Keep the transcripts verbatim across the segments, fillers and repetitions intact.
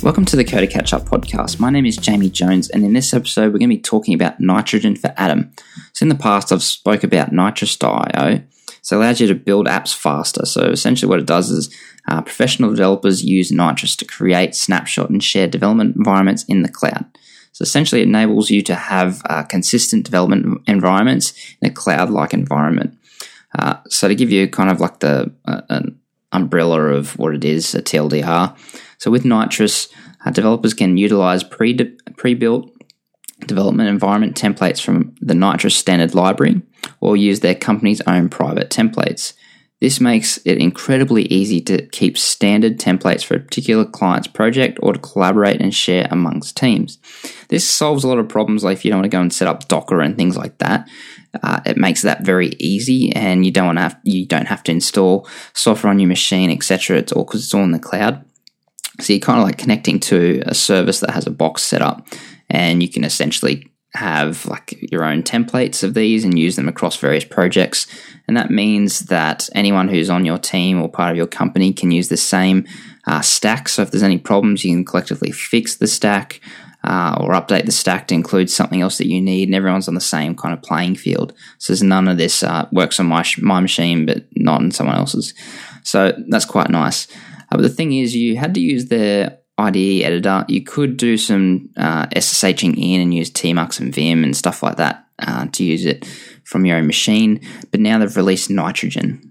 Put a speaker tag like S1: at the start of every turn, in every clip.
S1: Welcome to the Coder Catch Up podcast. My name is Jamie Jones, and in this episode, we're going to be talking about nitrogen for Atom. So in the past, I've spoke about nitrous dot io. So it allows you to build apps faster. So essentially what it does is uh, professional developers use Nitrous to create, snapshot, and share development environments in the cloud. So essentially it enables you to have uh, consistent development environments in a cloud-like environment. Uh, so to give you kind of like the uh, an umbrella of what it is, a T L D R. So with Nitrous, uh, developers can utilize pre de- pre-built development environment templates from the Nitrous standard library or use their company's own private templates. This makes it incredibly easy to keep standard templates for a particular client's project or to collaborate and share amongst teams. This solves a lot of problems, like if you don't want to go and set up Docker and things like that. Uh, it makes that very easy, and you don't want to have, you don't have to install software on your machine, et cetera. It's all because it's all in the cloud. So you're kind of like connecting to a service that has a box set up, and you can essentially have like your own templates of these and use them across various projects. And that means that anyone who's on your team or part of your company can use the same uh, stack. So if there's any problems, you can collectively fix the stack uh, or update the stack to include something else that you need, and everyone's on the same kind of playing field. So there's none of this uh, works on my, sh- my machine but not on someone else's. So that's quite nice. Uh, but the thing is, you had to use their I D E editor. You could do some uh, SSHing in and use Tmux and Vim and stuff like that uh, to use it from your own machine. But now they've released Nitrogen.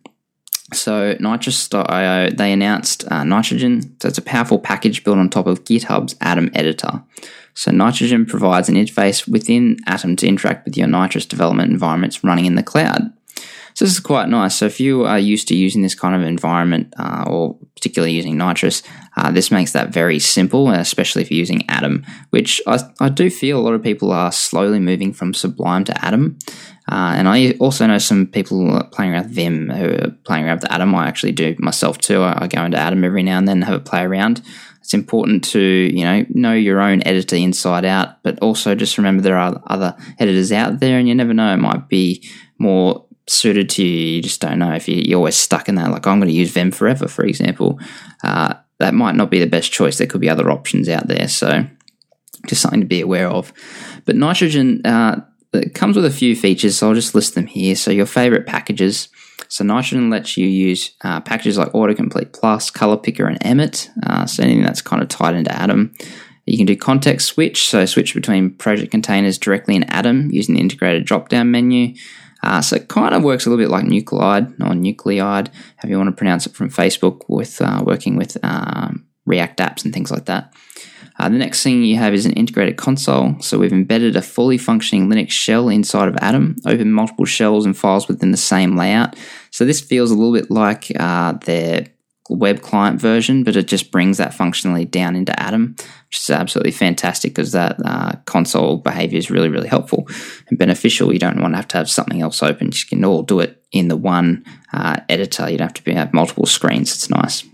S1: So nitrous dot io, they announced uh, Nitrogen. So it's a powerful package built on top of GitHub's Atom editor. So Nitrogen provides an interface within Atom to interact with your Nitrous development environments running in the cloud. So this is quite nice. So if you are used to using this kind of environment, uh, or particularly using Nitrous, uh, this makes that very simple, especially if you're using Atom, which I, I do feel a lot of people are slowly moving from Sublime to Atom. Uh, and I also know some people playing around with Vim who are playing around with Atom. I actually do myself too. I, I go into Atom every now and then and have a play around. It's important to, you know, know your own editor inside out, but also just remember there are other editors out there, and you never know, it might be more suited to you. You just don't know if you, you're always stuck in that. Like I'm going to use Vim forever, for example. Uh, that might not be the best choice. There could be other options out there. So just something to be aware of. But Nitrogen, uh, it comes with a few features, so I'll just list them here. So your favorite packages. So Nitrogen lets you use uh, packages like Autocomplete Plus, Color Picker, and Emmet. Uh, so anything that's kind of tied into Atom. You can do context switch, so switch between project containers directly in Atom using the integrated drop-down menu. Uh, so it kind of works a little bit like Nucleide or Nucleide, however you want to pronounce it, from Facebook, with uh, working with um, React apps and things like that. Uh, the next thing you have is an integrated console. So we've embedded a fully functioning Linux shell inside of Atom, open multiple shells and files within the same layout. So this feels a little bit like uh, their web client version, but it just brings that functionality down into Atom, which is absolutely fantastic because that uh, console behavior is really, really helpful and beneficial. You don't want to have to have something else open. You can all do it in the one uh, editor. You don't have to be, have multiple screens. It's nice.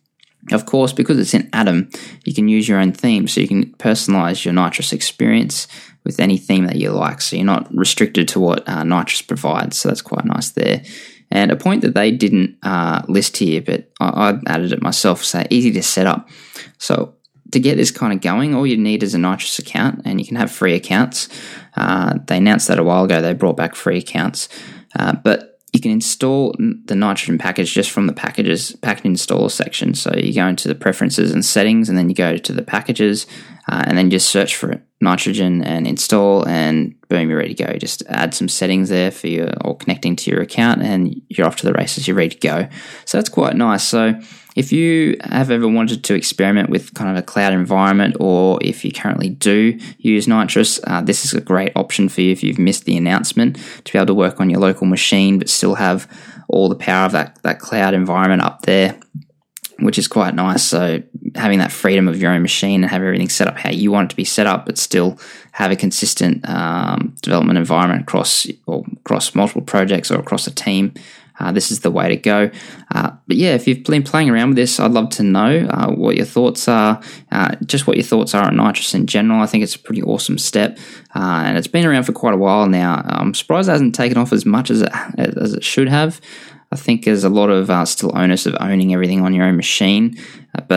S1: Of course, because it's in Atom, you can use your own theme, so you can personalize your Nitrous experience with any theme that you like. So you're not restricted to what uh, Nitrous provides. So that's quite nice there. And a point that they didn't uh, list here, but I, I added it myself, so easy to set up. So to get this kind of going, all you need is a Nitrous account, and you can have free accounts. Uh, they announced that a while ago. They brought back free accounts. Uh, but you can install the Nitrogen package just from the packages package installer section. So you go into the preferences and settings, and then you go to the packages, uh, and then just search for it, Nitrogen, and install, and boom, you're ready to go. Just add some settings there for your, or connecting to your account, and you're off to the races. You're ready to go. So that's quite nice. So if you have ever wanted to experiment with kind of a cloud environment, or if you currently do use Nitrous, uh, this is a great option for you if you've missed the announcement, to be able to work on your local machine but still have all the power of that, that cloud environment up there, which is quite nice. So having that freedom of your own machine and have everything set up how you want it to be set up, but still have a consistent um, development environment across, or across multiple projects or across a team. Uh, this is the way to go. Uh, but yeah, if you've been playing around with this, I'd love to know uh, what your thoughts are, uh, just what your thoughts are on Nitrous in general. I think it's a pretty awesome step, uh, and it's been around for quite a while now. I'm surprised it hasn't taken off as much as it, as it should have. I think there's a lot of uh, still onus of owning everything on your own machine, uh, but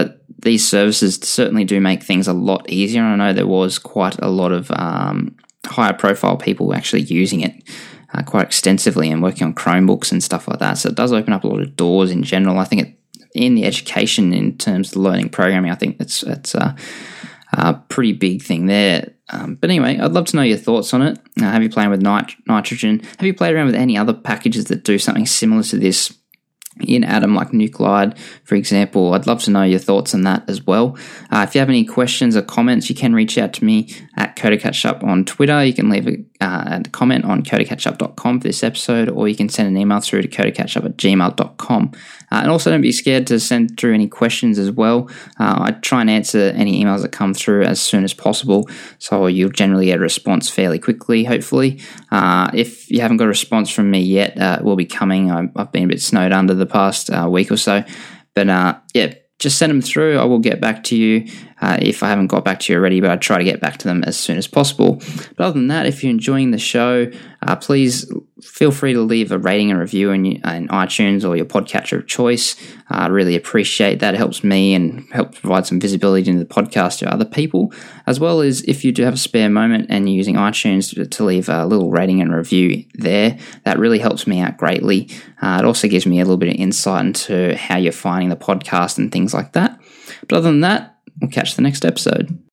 S1: these services certainly do make things a lot easier. I know there was quite a lot of um, higher profile people actually using it uh, quite extensively and working on Chromebooks and stuff like that. So it does open up a lot of doors in general. I think it, in the education in terms of learning programming, I think it's it's a, a pretty big thing there. Um, but anyway, I'd love to know your thoughts on it. Uh, have you played with nit- Nitrogen? Have you played around with any other packages that do something similar to this in Atom, like Nuclide, for example? I'd love to know your thoughts on that as well. Uh, if you have any questions or comments, you can reach out to me at CoderCatchup on Twitter. You can leave a, uh, a comment on coder catch up dot com for this episode, or you can send an email through to codercatchup at gmail dot com. Uh, and also, don't be scared to send through any questions as well. Uh, I try and answer any emails that come through as soon as possible, so you'll generally get a response fairly quickly, hopefully. Uh, if you haven't got a response from me yet, uh, it will be coming. I, I've been a bit snowed under the past uh, week or so. But uh, yeah, just send them through. I will get back to you uh, if I haven't got back to you already, but I try to get back to them as soon as possible. But other than that, if you're enjoying the show, uh, please feel free to leave a rating and review in, in iTunes or your podcatcher of choice. I uh, really appreciate that. It helps me and helps provide some visibility into the podcast to other people, as well as if you do have a spare moment and you're using iTunes to, to leave a little rating and review there. That really helps me out greatly. Uh, it also gives me a little bit of insight into how you're finding the podcast and things like that. But other than that, we'll catch the next episode.